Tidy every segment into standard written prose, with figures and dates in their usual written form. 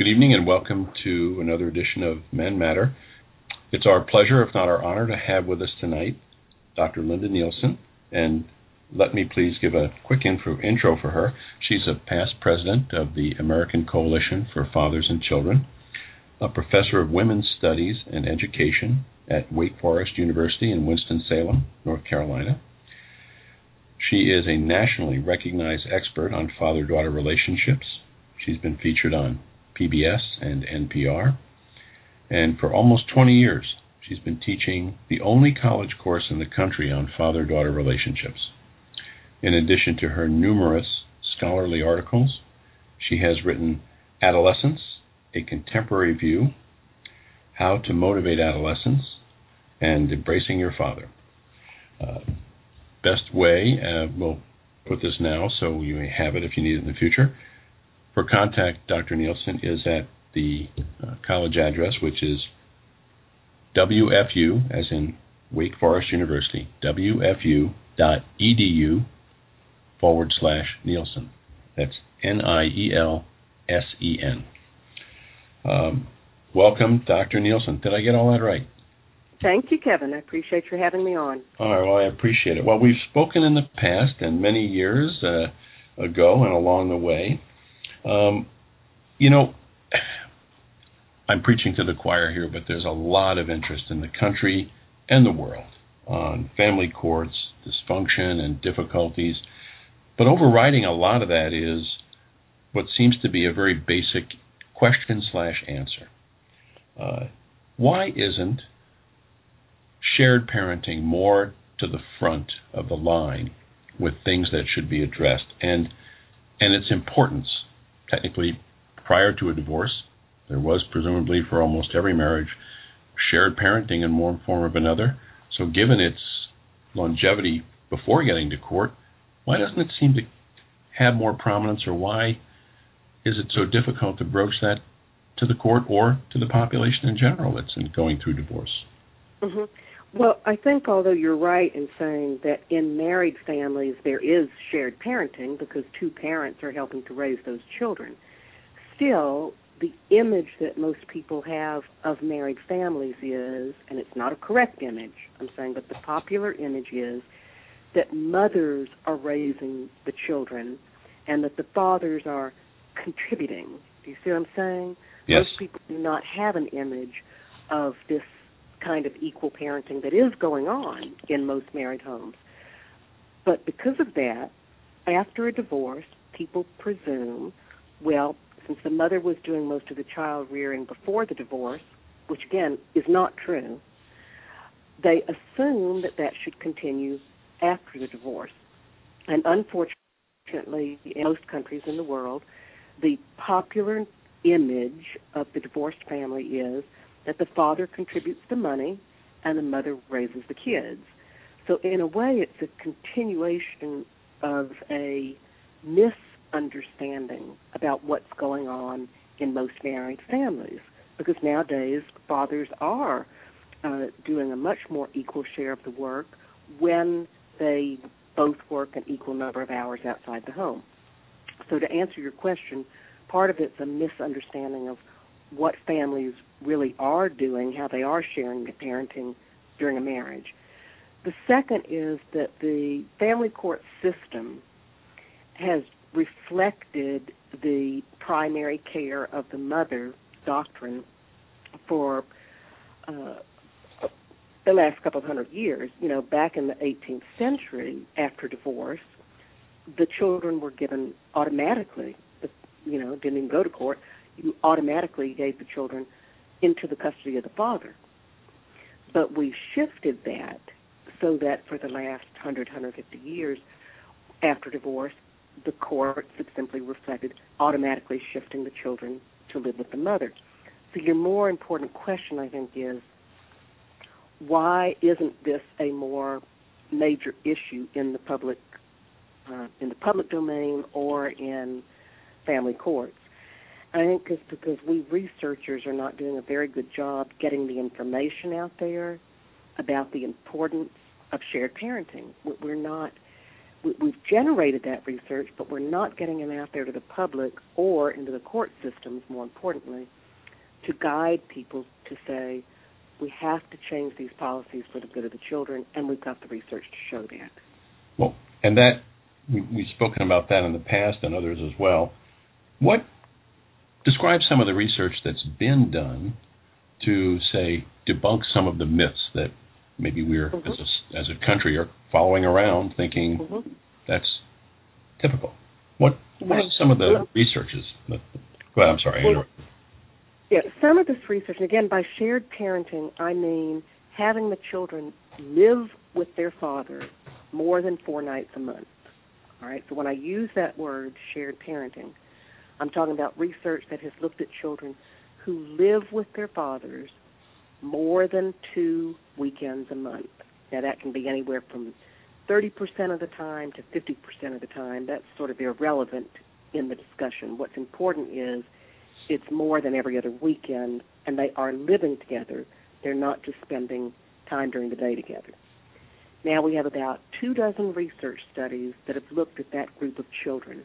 evening and welcome to another edition of Men Matter. It's our pleasure, if not our honor, to have with us tonight Dr. Linda Nielsen. And let me please give a quick intro for her. She's a past president of the American Coalition for Fathers and Children, a professor of women's studies and education at Wake Forest University in Winston-Salem, North Carolina. She is a nationally recognized expert on father-daughter relationships. She's been featured on PBS and NPR. And for almost 20 years, she's been teaching the only college course in the country on father-daughter relationships. In addition to her numerous scholarly articles, she has written Adolescence, A Contemporary View, How to Motivate Adolescents, and Embracing Your Father. Best way, we'll put this now so you may have it if you need it in the future. For contact Dr. Nielsen is at the college address, which is WFU, as in Wake Forest University, wfu.edu/Nielsen. That's Nielsen. Welcome, Dr. Nielsen. Did I get all that right? Thank you, Kevin. I appreciate you having me on. All right, well, I appreciate it. Well, we've spoken in the past and many years ago and along the way. I'm preaching to the choir here, but there's a lot of interest in the country and the world on family courts, dysfunction, and difficulties. But overriding a lot of that is what seems to be a very basic question/answer. Why isn't shared parenting more to the front of the line with things that should be addressed, and its importance? Technically, prior to a divorce, there was presumably for almost every marriage shared parenting in one form or another. So given its longevity before getting to court, why doesn't it seem to have more prominence, or why is it so difficult to broach that to the court or to the population in general that's going through divorce? Mm-hmm. Well, I think although you're right in saying that in married families there is shared parenting because two parents are helping to raise those children, still the image that most people have of married families is, and it's not a correct image, I'm saying, but the popular image is that mothers are raising the children and that the fathers are contributing. Do you see what I'm saying? Yes. Most people do not have an image of this kind of equal parenting that is going on in most married homes. But because of that, after a divorce, people presume, well, since the mother was doing most of the child rearing before the divorce, which again is not true, they assume that that should continue after the divorce. And unfortunately, in most countries in the world, the popular image of the divorced family is that the father contributes the money and the mother raises the kids. So in a way, it's a continuation of a misunderstanding about what's going on in most married families, because nowadays fathers are doing a much more equal share of the work when they both work an equal number of hours outside the home. So to answer your question, part of it's a misunderstanding of what families really are doing, how they are sharing the parenting during a marriage. The second is that the family court system has reflected the primary care of the mother doctrine for the last couple of hundred years. Back in the 18th century, after divorce, the children were given automatically, didn't even go to court. You automatically gave the children into the custody of the father. But we shifted that so that for the last 150 years after divorce, the courts have simply reflected automatically shifting the children to live with the mother. So your more important question, I think, is why isn't this a more major issue in the public domain or in family courts? I think it's because we researchers are not doing a very good job getting the information out there about the importance of shared parenting. We're not we've generated that research, but we're not getting it out there to the public or into the court systems, more importantly, to guide people to say, we have to change these policies for the good of the children, and we've got the research to show that. Well, and that we've spoken about that in the past and others as well. What describe some of the research that's been done to, say, debunk some of the myths that maybe we're, as a country, are following around thinking that's typical? What are some of the researches? Go ahead, I'm sorry, I interrupted. Yeah, some of this research, and again, by shared parenting, I mean having the children live with their father more than 4 nights a month. All right, so when I use that word, shared parenting, I'm talking about research that has looked at children who live with their fathers more than 2 weekends a month. Now, that can be anywhere from 30% of the time to 50% of the time. That's sort of irrelevant in the discussion. What's important is it's more than every other weekend, and they are living together. They're not just spending time during the day together. Now we have about 24 research studies that have looked at that group of children.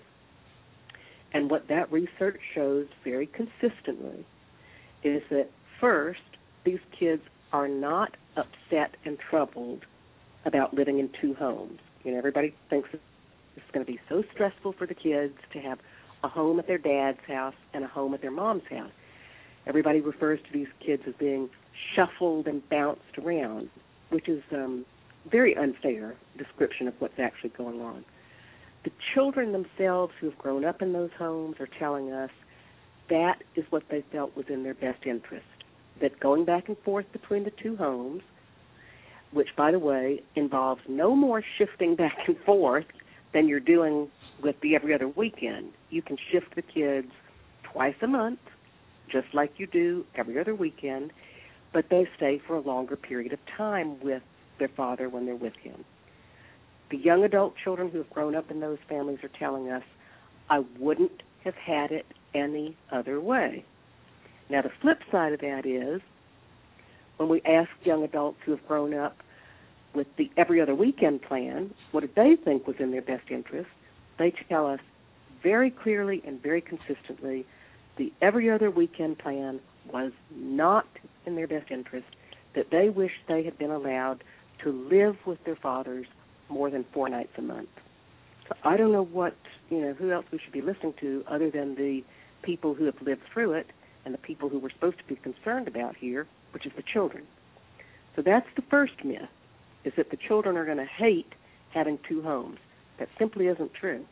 And what that research shows very consistently is that, first, these kids are not upset and troubled about living in 2 homes. You know, everybody thinks it's going to be so stressful for the kids to have a home at their dad's house and a home at their mom's house. Everybody refers to these kids as being shuffled and bounced around, which is very unfair description of what's actually going on. The children themselves who have grown up in those homes are telling us that is what they felt was in their best interest, that going back and forth between the 2 homes, which, by the way, involves no more shifting back and forth than you're doing with the every other weekend. You can shift the kids twice a month, just like you do every other weekend, but they stay for a longer period of time with their father when they're with him. The young adult children who have grown up in those families are telling us, I wouldn't have had it any other way. Now, the flip side of that is, when we ask young adults who have grown up with the every other weekend plan, what did they think was in their best interest? They tell us very clearly and very consistently the every other weekend plan was not in their best interest, that they wish they had been allowed to live with their fathers more than 4 nights a month. So I don't know who else we should be listening to other than the people who have lived through it and the people who we're supposed to be concerned about here, which is the children. So that's the first myth, is that the children are going to hate having 2 homes. That simply isn't true.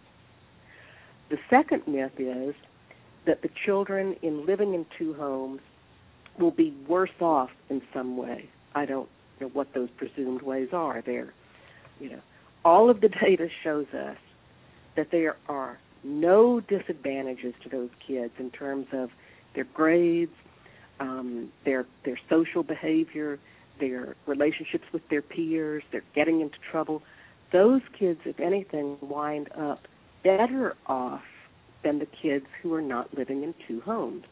The second myth is that the children in living in 2 homes will be worse off in some way. I don't know what those presumed ways are there. All of the data shows us that there are no disadvantages to those kids in terms of their grades, their social behavior, their relationships with their peers, their getting into trouble. Those kids, if anything, wind up better off than the kids who are not living in 2 homes.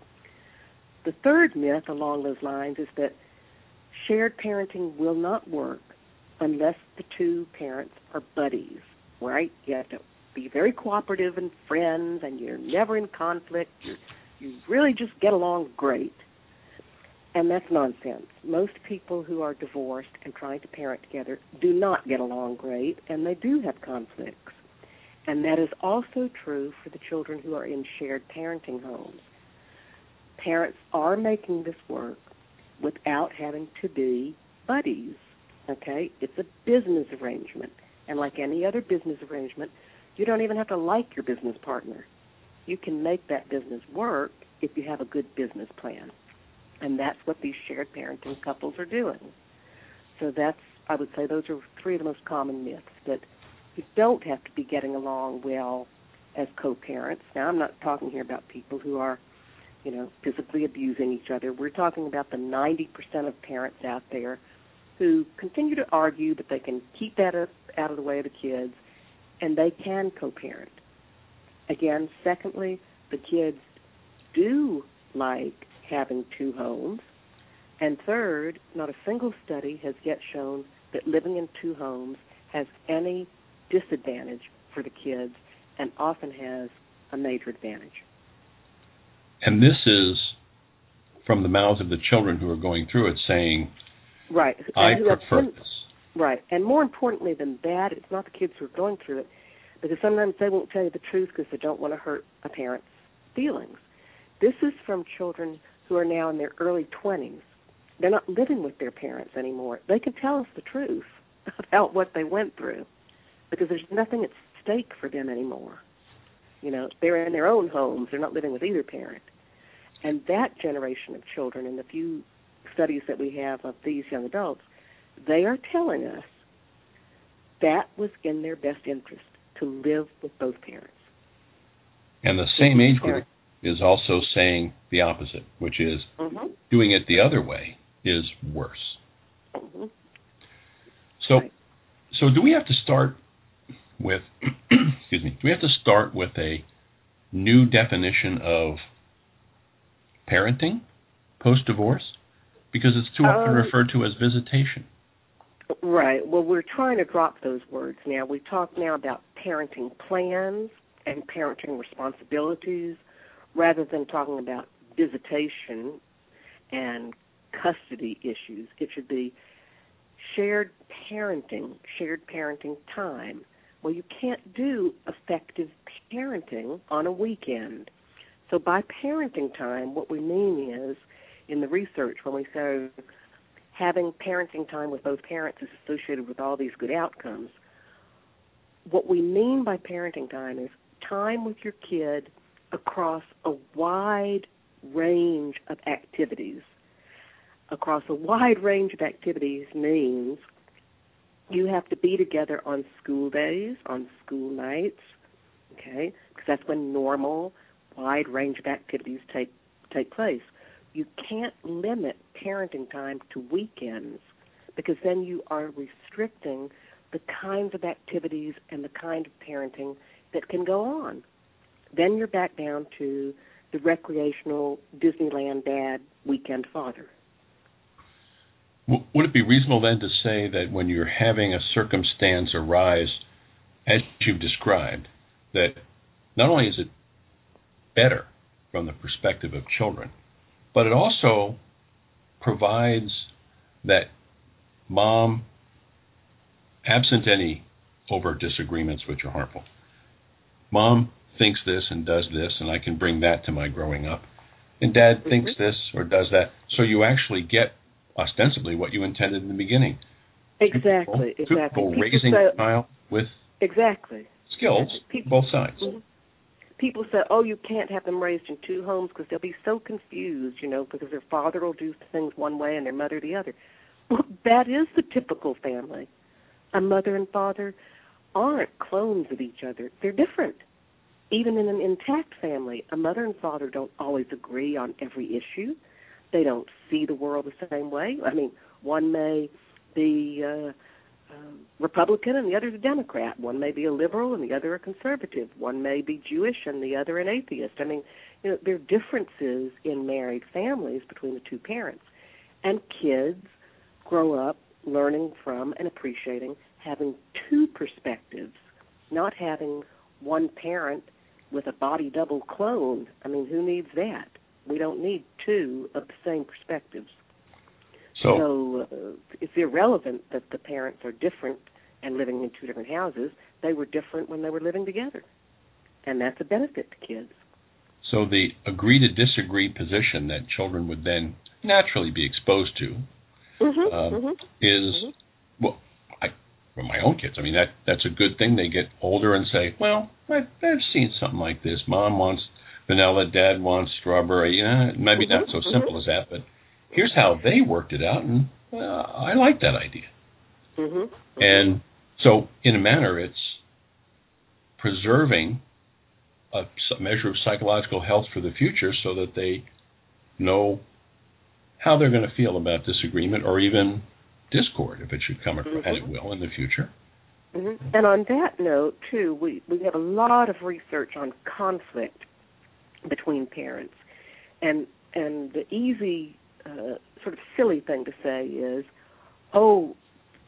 The third myth along those lines is that shared parenting will not work unless the 2 parents are buddies, right? You have to be very cooperative and friends, and you're never in conflict. You really just get along great. And that's nonsense. Most people who are divorced and trying to parent together do not get along great, and they do have conflicts. And that is also true for the children who are in shared parenting homes. Parents are making this work without having to be buddies, okay? It's a business arrangement. And like any other business arrangement, you don't even have to like your business partner. You can make that business work if you have a good business plan. And that's what these shared parenting couples are doing. So I would say those are 3 of the most common myths, that you don't have to be getting along well as co-parents. Now, I'm not talking here about people who are, physically abusing each other. We're talking about the 90% of parents out there who continue to argue, but they can keep that out of the way of the kids, and they can co-parent. Again, secondly, the kids do like having 2 homes. And third, not a single study has yet shown that living in 2 homes has any disadvantage for the kids and often has a major advantage. And this is from the mouths of the children who are going through it saying, right, I prefer this. Right, and more importantly than that, it's not the kids who are going through it, because sometimes they won't tell you the truth because they don't want to hurt a parent's feelings. This is from children who are now in their early 20s. They're not living with their parents anymore. They can tell us the truth about what they went through because there's nothing at stake for them anymore. They're in their own homes. They're not living with either parent. And that generation of children, in the few studies that we have of these young adults, they are telling us that was in their best interest to live with both parents. And the same age group is also saying the opposite, which is doing it the other way is worse. Mm-hmm. So do we have to start with, excuse me, do we have to start with a new definition of parenting post-divorce? Because it's too often referred to as visitation. Right. Well, we're trying to drop those words now. We talk now about parenting plans and parenting responsibilities rather than talking about visitation and custody issues. It should be shared parenting time. Well, you can't do effective parenting on a weekend. So by parenting time, what we mean is, in the research, when we say having parenting time with both parents is associated with all these good outcomes, what we mean by parenting time is time with your kid across a wide range of activities. Across a wide range of activities means you have to be together on school days, on school nights, okay, because that's when normal, wide range of activities take place. You can't limit parenting time to weekends because then you are restricting the kinds of activities and the kind of parenting that can go on. Then you're back down to the recreational Disneyland dad, weekend father. Would it be reasonable then to say that when you're having a circumstance arise, as you've described, that not only is it better from the perspective of children, but it also provides that mom, absent any overt disagreements which are harmful, mom thinks this and does this, and I can bring that to my growing up, and dad thinks this or does that, so you actually get ostensibly what you intended in the beginning. Exactly. People raising a child with skills, both sides. Mm-hmm. People say, you can't have them raised in two homes because they'll be so confused, because their father will do things one way and their mother the other. Well, that is the typical family. A mother and father aren't clones of each other. They're different. Even in an intact family, a mother and father don't always agree on every issue. They don't see the world the same way. I mean, one may be Republican and the other's a Democrat. One may be a liberal and the other a conservative. One may be Jewish and the other an atheist. I mean, there are differences in married families between the two parents. And kids grow up learning from and appreciating having two perspectives, not having one parent with a body double clone. I mean, who needs that? We don't need two of the same perspectives. So it's irrelevant that the parents are different and living in two different houses. They were different when they were living together, and that's a benefit to kids. So the agree to disagree position that children would then naturally be exposed to is, well, for my own kids, I mean, that's a good thing. They get older and say, well, I've seen something like this. Mom wants vanilla, dad wants strawberry. Maybe not so simple as that, but here's how they worked it out, and I like that idea. And so, in a manner, it's preserving a measure of psychological health for the future so that they know how they're going to feel about disagreement or even discord, if it should come across, as it will in the future. And on that note, too, we have a lot of research on conflict between parents. And the easy, sort of silly thing to say is,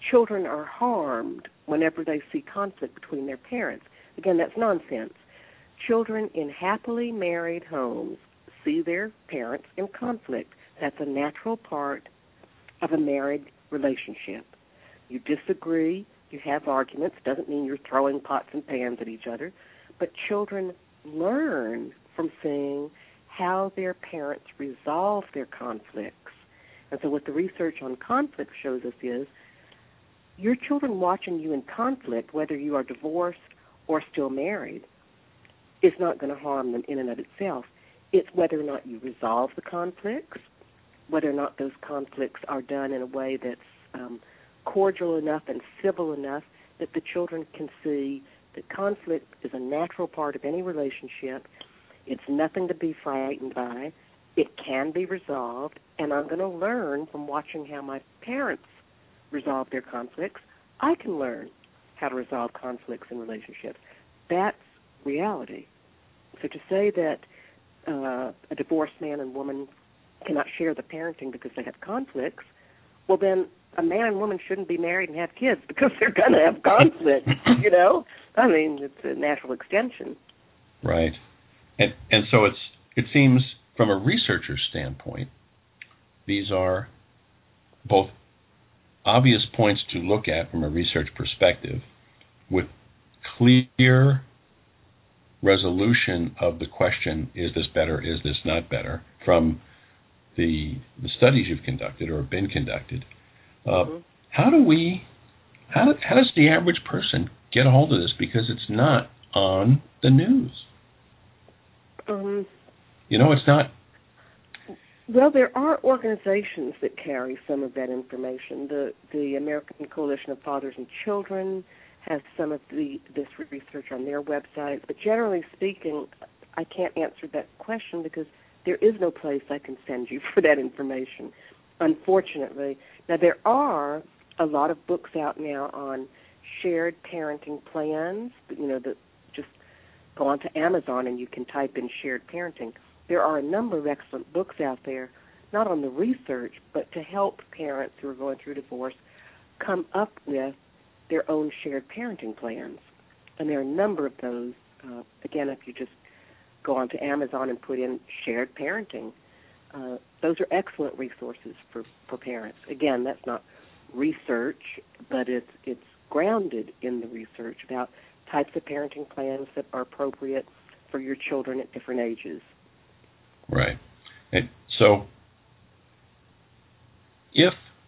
children are harmed whenever they see conflict between their parents. Again, that's nonsense. Children in happily married homes see their parents in conflict. That's a natural part of a married relationship. You disagree, you have arguments, doesn't mean you're throwing pots and pans at each other, but children learn from seeing how their parents resolve their conflicts. And so what the research on conflict shows us is your children watching you in conflict, whether you are divorced or still married, is not going to harm them in and of itself. It's whether or not you resolve the conflicts, whether or not those conflicts are done in a way that's cordial enough and civil enough that the children can see that conflict is a natural part of any relationship. It's nothing to be frightened by. It can be resolved, and I'm going to learn from watching how my parents resolve their conflicts. I can learn how to resolve conflicts in relationships. That's reality. So to say that a divorced man and woman cannot share the parenting because they have conflicts, well, then a man and woman shouldn't be married and have kids because they're going to have conflict, you know? I mean, it's a natural extension. Right. And so it seems from a researcher's standpoint, these are both obvious points to look at from a research perspective with clear resolution of the question, is this better, is this not better, from the studies you've conducted or have been conducted. How does the average person get a hold of this? Because it's not on the news. It's not. Well, there are organizations that carry some of that information. The American Coalition of Fathers and Children has some of this research on their website. But generally speaking, I can't answer that question because there is no place I can send you for that information, unfortunately. Now, there are a lot of books out now on shared parenting plans. That just go onto Amazon and you can type in shared parenting. There are a number of excellent books out there, not on the research, but to help parents who are going through divorce come up with their own shared parenting plans. And there are a number of those. Again, if you just go onto Amazon and put in shared parenting, those are excellent resources for parents. Again, that's not research, but it's grounded in the research about types of parenting plans that are appropriate for your children at different ages. Right. And so if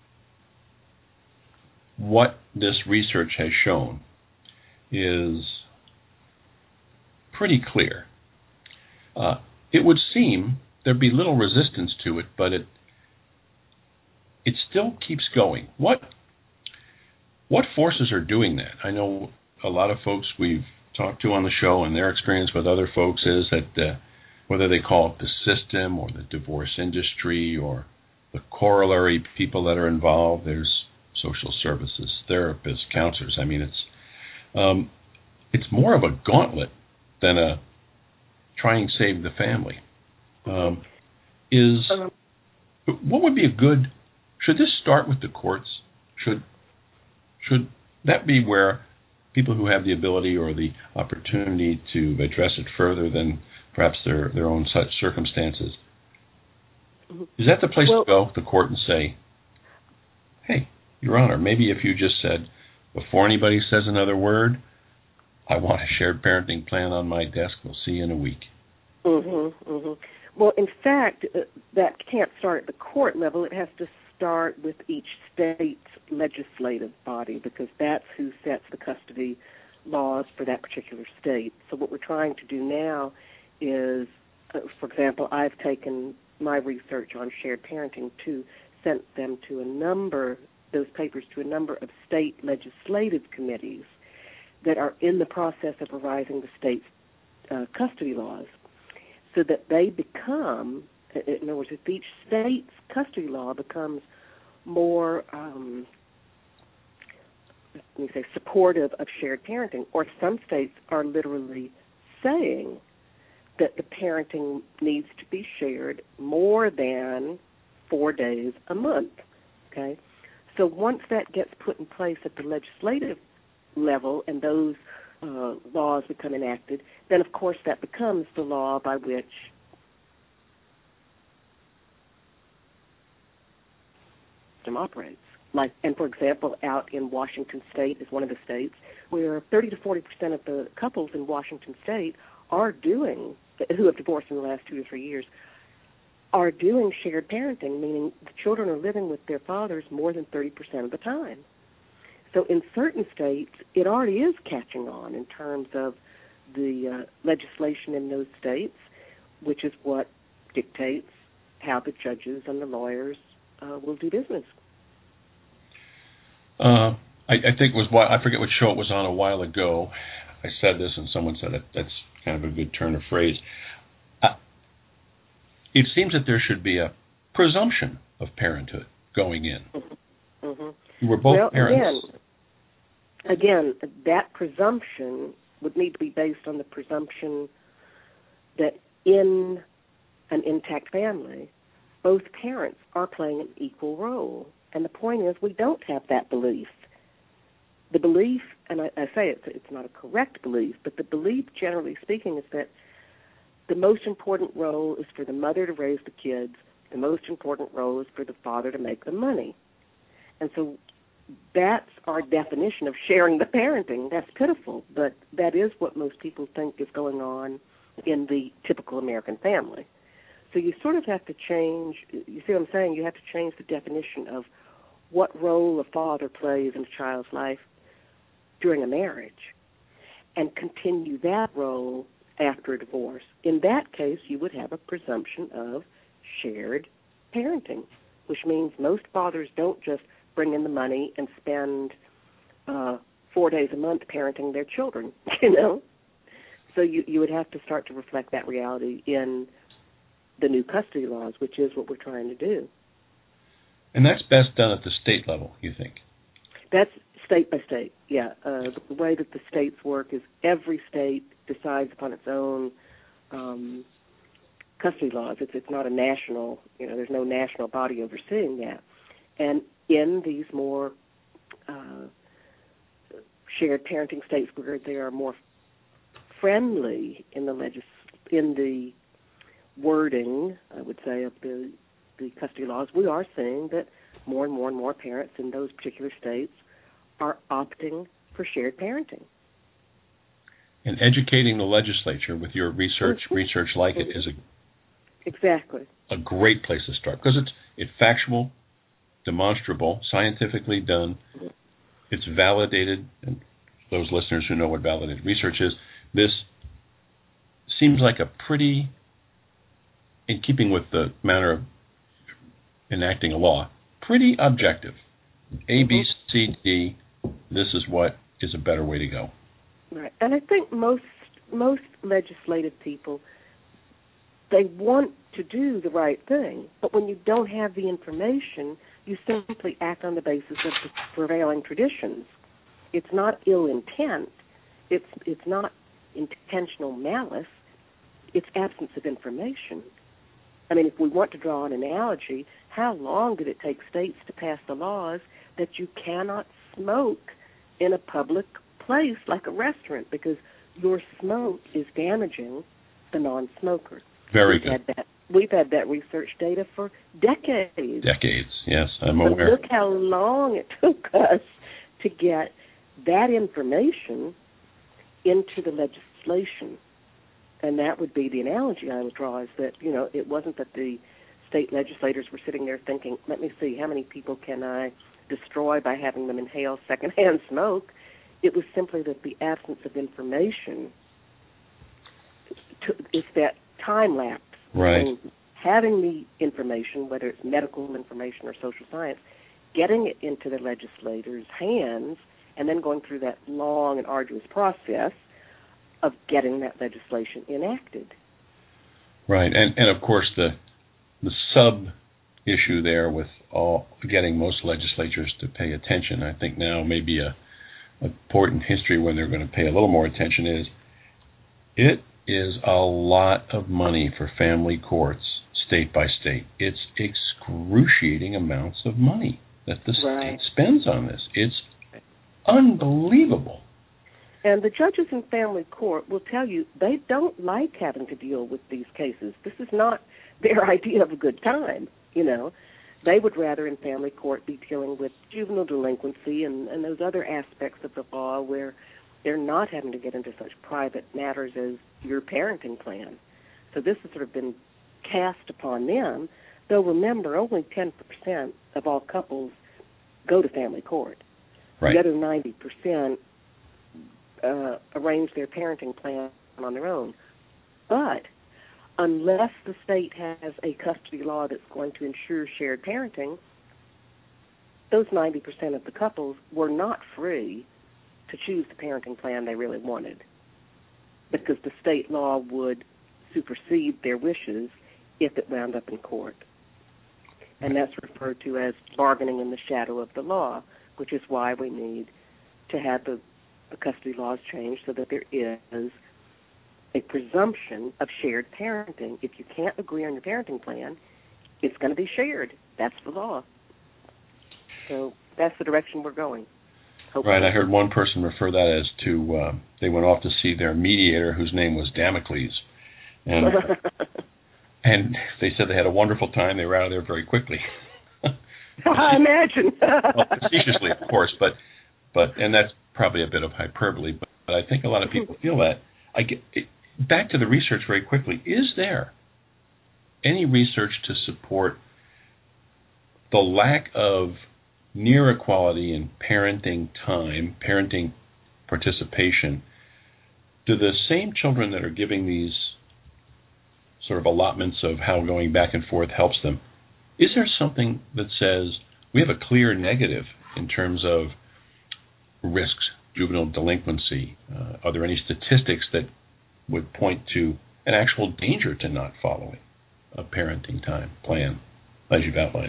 what this research has shown is pretty clear, it would seem there'd be little resistance to it, but it still keeps going. What forces are doing that? I know a lot of folks we've talked to on the show, and their experience with other folks is that whether they call it the system or the divorce industry or the corollary people that are involved, there's social services, therapists, counselors. I mean, it's more of a gauntlet than a try and save the family. What would be should this start with the courts? Should that be where people who have the ability or the opportunity to address it further than perhaps their own such circumstances? Is that the place to go, the court, and say, hey, Your Honor, maybe if you just said, before anybody says another word, I want a shared parenting plan on my desk. We'll see you in a week. Well, in fact, that can't start at the court level. It has to start with each state's legislative body because that's who sets the custody laws for that particular state. So what we're trying to do now is, for example, I've taken my research on shared parenting to send them to those papers to a number of state legislative committees that are in the process of revising the state's custody laws so that they become, in other words, if each state's custody law becomes more, supportive of shared parenting, or some states are literally saying that the parenting needs to be shared more than 4 days a month, okay? So once that gets put in place at the legislative level and those laws become enacted, then of course that becomes the law by which system operates. Like, and for example, out in Washington State is one of the states where 30 to 40% of the couples in Washington State who have divorced in the last 2 to 3 years, are doing shared parenting, meaning the children are living with their fathers more than 30% of the time. So in certain states, it already is catching on in terms of the legislation in those states, which is what dictates how the judges and the lawyers will do business. I think I forget what show it was on a while ago. I said this and someone said it. That's kind of a good turn of phrase. It seems that there should be a presumption of parenthood going in. Mm-hmm. Mm-hmm. We're both parents. Again, that presumption would need to be based on the presumption that in an intact family, both parents are playing an equal role. And the point is, we don't have that belief. The belief, and I say it's not a correct belief, but the belief, generally speaking, is that the most important role is for the mother to raise the kids. The most important role is for the father to make the money. And so that's our definition of sharing the parenting. That's pitiful, but that is what most people think is going on in the typical American family. So you sort of have to change, you see what I'm saying? You have to change the definition of what role a father plays in a child's life during a marriage and continue that role after a divorce. In that case, you would have a presumption of shared parenting, which means most fathers don't just bring in the money and spend 4 days a month parenting their children, So you would have to start to reflect that reality in the new custody laws, which is what we're trying to do. And that's best done at the state level, you think? That's state by state, yeah. The way that the states work is every state decides upon its own custody laws. It's not a national, there's no national body overseeing that. And in these more shared parenting states where they are more friendly in the wording, I would say, of the custody laws, we are seeing that more and more parents in those particular states are opting for shared parenting. And educating the legislature with your research like it is a great place to start, because it's factual, demonstrable, scientifically done. It's validated, and those listeners who know what validated research is, this seems like a pretty, in keeping with the manner of enacting a law, pretty objective. A, B, C, D, this is what is a better way to go. Right. And I think most legislative people, they want to do the right thing, but when you don't have the information, you simply act on the basis of the prevailing traditions. It's not ill intent. It's not intentional malice. It's absence of information. I mean, if we want to draw an analogy, how long did it take states to pass the laws that you cannot smoke in a public place like a restaurant because your smoke is damaging the non-smoker? Very good. We've had that research data for decades. Decades, yes, I'm aware. But look how long it took us to get that information into the legislation. And that would be the analogy I would draw, is that, it wasn't that the state legislators were sitting there thinking, let me see, how many people can I destroy by having them inhale secondhand smoke? It was simply that the absence of information, it's that time lapse. Right. And having the information, whether it's medical information or social science, getting it into the legislators' hands, and then going through that long and arduous process of getting that legislation enacted. Right, and of course the sub-issue there with getting most legislatures to pay attention, I think now maybe a important history when they're going to pay a little more attention is, it is a lot of money for family courts, state by state. It's excruciating amounts of money. that the state spends on this. It's unbelievable. And the judges in family court will tell you they don't like having to deal with these cases. This is not their idea of a good time, you know. They would rather in family court be dealing with juvenile delinquency and those other aspects of the law where they're not having to get into such private matters as your parenting plan. So this has sort of been cast upon them, though remember, only 10% of all couples go to family court. Right. The other 90% arrange their parenting plan on their own. But unless the state has a custody law that's going to ensure shared parenting, those 90% of the couples were not free to choose the parenting plan they really wanted, because the state law would supersede their wishes if it wound up in court. And that's referred to as bargaining in the shadow of the law, which is why we need to have the custody laws changed so that there is a presumption of shared parenting. If you can't agree on your parenting plan, it's going to be shared. That's the law. So that's the direction we're going. Hopefully. Right. I heard one person refer that as to they went off to see their mediator, whose name was Damocles, and and they said they had a wonderful time. They were out of there very quickly. I imagine. Well, facetiously, of course, but and that's probably a bit of hyperbole. But I think a lot of people feel that. Back to the research very quickly. Is there any research to support the lack of near equality in parenting time, parenting participation? Do the same children that are giving these sort of allotments of how going back and forth helps them, is there something that says we have a clear negative in terms of risks, juvenile delinquency? Are there any statistics that would point to an actual danger to not following a parenting time plan, as you've outlined?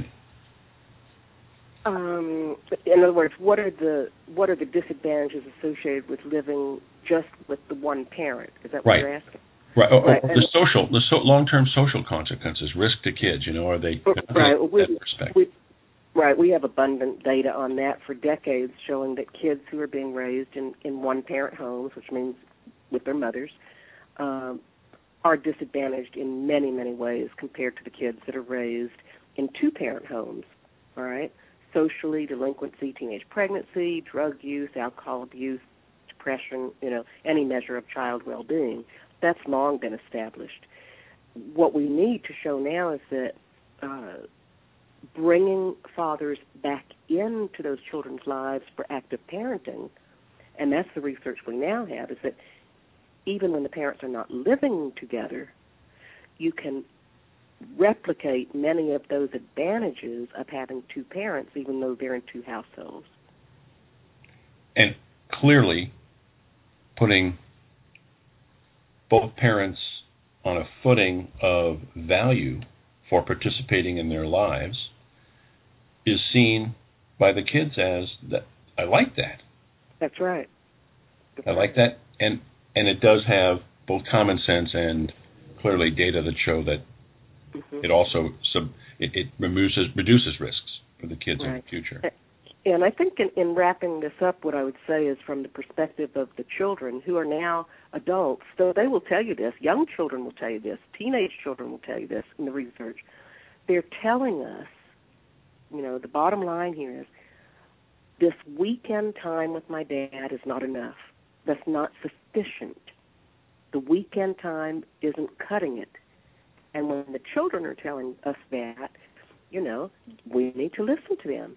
In other words, what are the disadvantages associated with living just with the one parent? Is that what you're asking? Right. The long-term social consequences, risk to kids. Are they right? We have abundant data on that for decades, showing that kids who are being raised in one-parent homes, which means with their mothers, are disadvantaged in many, many ways compared to the kids that are raised in two-parent homes. All right. Socially, delinquency, teenage pregnancy, drug use, alcohol abuse, depression, any measure of child well-being. That's long been established. What we need to show now is that bringing fathers back into those children's lives for active parenting, and that's the research we now have, is that even when the parents are not living together, you can replicate many of those advantages of having two parents, even though they're in two households. And clearly putting both parents on a footing of value for participating in their lives is seen by the kids as that. I like that. That's right. I like that, and it does have both common sense and clearly data that show that it also it reduces risks for the kids in the future. And I think in wrapping this up, what I would say is from the perspective of the children who are now adults, so they will tell you this, young children will tell you this, teenage children will tell you this in the research. They're telling us, the bottom line here is this weekend time with my dad is not enough. That's not sufficient. The weekend time isn't cutting it. And when the children are telling us that, we need to listen to them.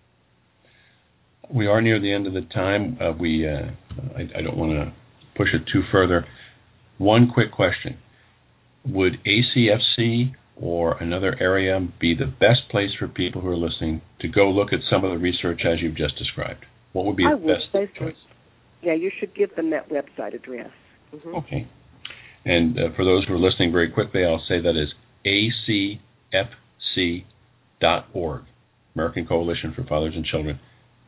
We are near the end of the time. I don't want to push it too further. One quick question. Would ACFC or another area be the best place for people who are listening to go look at some of the research as you've just described? What would be the best choice? Yeah, you should give them that website address. Mm-hmm. Okay. And for those who are listening very quickly, I'll say that is acfc.org, American Coalition for Fathers and Children,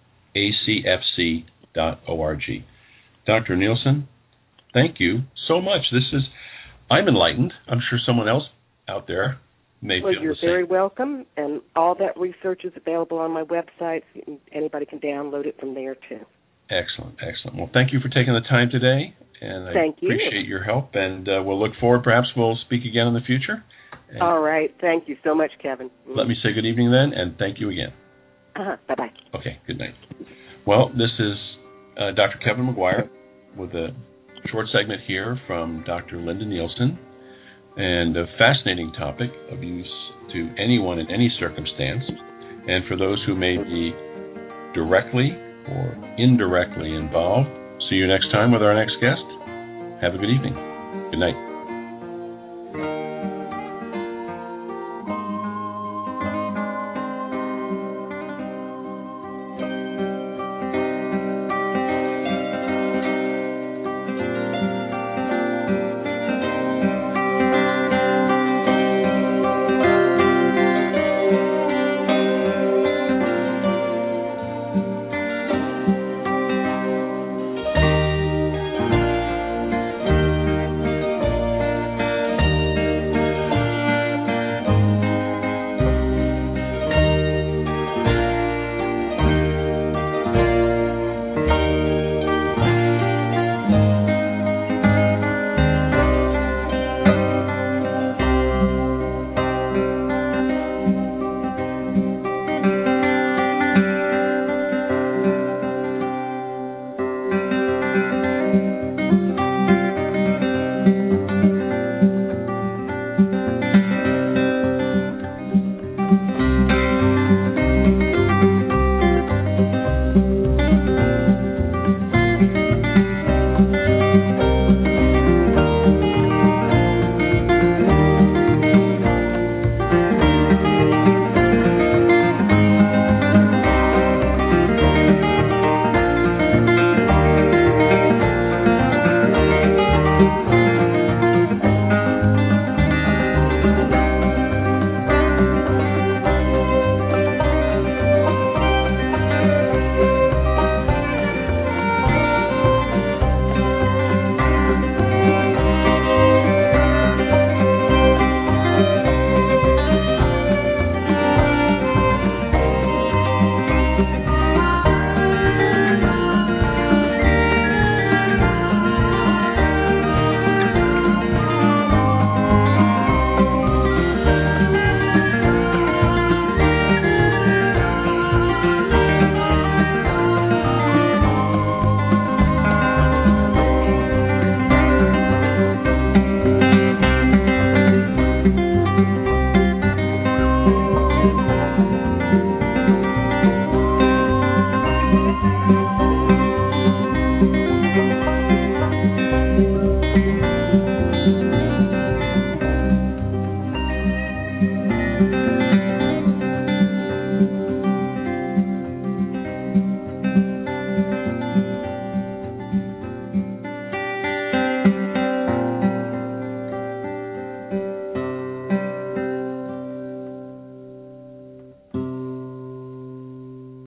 acfc.org. Dr. Nielsen, thank you so much. I'm enlightened. I'm sure someone else out there may Well, feel you're the same. very welcome, and all that research is available on my website. Anybody can download it from there, too. Excellent, excellent. Well, thank you for taking the time today, and I Thank you. appreciate your help, and we'll look forward. Perhaps we'll speak again in the future. And all right. Thank you so much, Kevin. let me say good evening then, and thank you again. Bye-bye. Okay, good night. Well, this is Dr. Kevin McGuire with a short segment here from Dr. Linda Nielsen, and a fascinating topic, abuse to anyone in any circumstance. And for those who may be directly or indirectly involved, see you next time with our next guest. Have a good evening. Good night.